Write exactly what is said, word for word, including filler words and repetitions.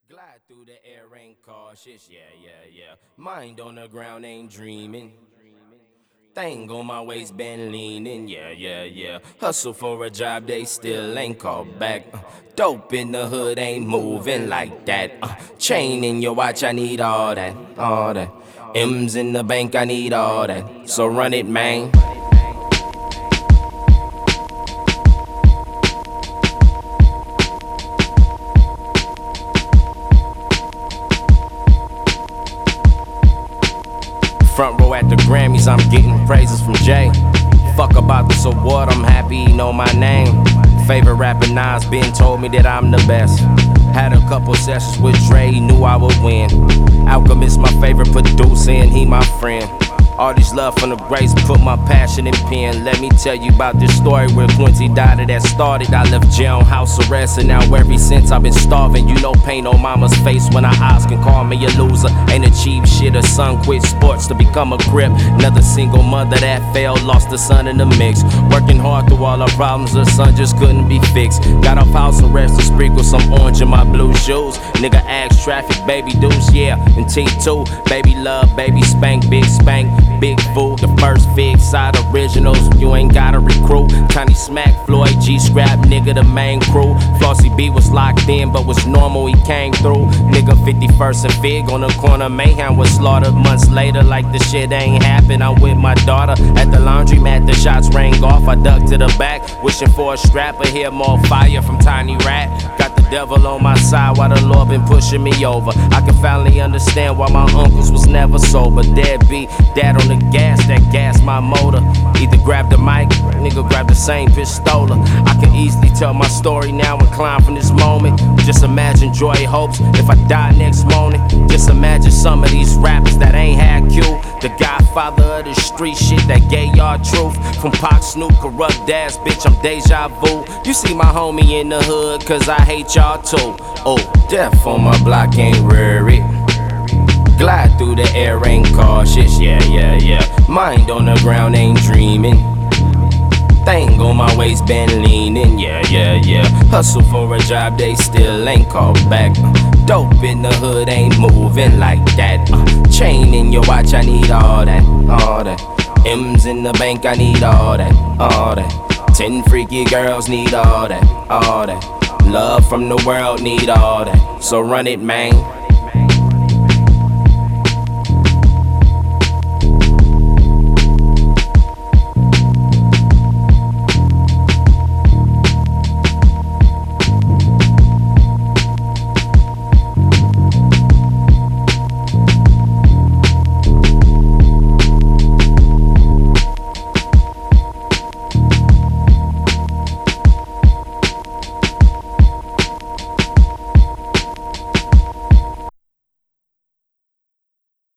Glide through the air, ain't cautious, yeah, yeah, yeah. Mind on the ground, ain't dreaming. Thing on my waist, been leaning, yeah, yeah, yeah. Hustle for a job, they still ain't called back. Uh, dope in the hood, ain't moving like that. Uh, chain in your watch, I need all that, all that. M's in the bank, I need all that. So run it, man. Front row at the Grammys, I'm getting praises from Jay. Fuck about this award, I'm happy he know my name. Favorite rapper Nas been told me that I'm the best. Had a couple sessions with Dre, he knew I would win. Alchemist my favorite producer and he my friend. All this love from the grace, put my passion in pen. Let me tell you about this story where Quincy died that started. I left jail on house arrest and now ever since I've been starving. You know pain on mama's face when I ask and call me a loser. Ain't achieved shit, a son quit sports to become a grip. Another single mother that failed, lost a son in the mix. Working hard through all her problems, her son just couldn't be fixed. Got off house arrest to sprinkle some orange in my blue shoes. Nigga asked traffic, baby deuce, yeah, and T two. Baby love, baby spank, big spank. Big food, the first Fig Side originals. You ain't gotta recruit. Tiny Smack, Floyd G Scrap, nigga, the main crew. Flossy B was locked in, but was normal, he came through. Nigga, fifty-first and Fig on the corner. Mayhem was slaughtered months later, like the shit ain't happened. I'm with my daughter at the laundromat. The shots rang off. I ducked to the back, wishing for a strap. I hear more fire from Tiny Rat. Got the devil on my side while the Lord been pushing me over. I can finally understand why my uncles was never sober. Deadbeat, dad on the gas, that gas my motor. Either grab the mic, nigga grab the same pistola. I can easily tell my story now and climb from this moment. Just imagine joy hopes if I die next morning. Just imagine some of these rappers that ain't had Q. The godfather of the street shit that gave y'all truth. From Pac, Snoop, corrupt ass bitch, I'm deja vu. You see my homie in the hood, cause I hate y'all too. Oh, death on my block ain't worried. Glide through the air, ain't cautious, yeah, yeah, yeah. Mind on the ground, ain't dreaming. Thing on my waist, been leaning, yeah, yeah, yeah. Hustle for a job, they still ain't called back. Uh, dope in the hood, ain't moving like that. Uh, chain in your watch, I need all that, all that. M's in the bank, I need all that, all that. Ten freaky girls need all that, all that. Love from the world, need all that. So run it, man.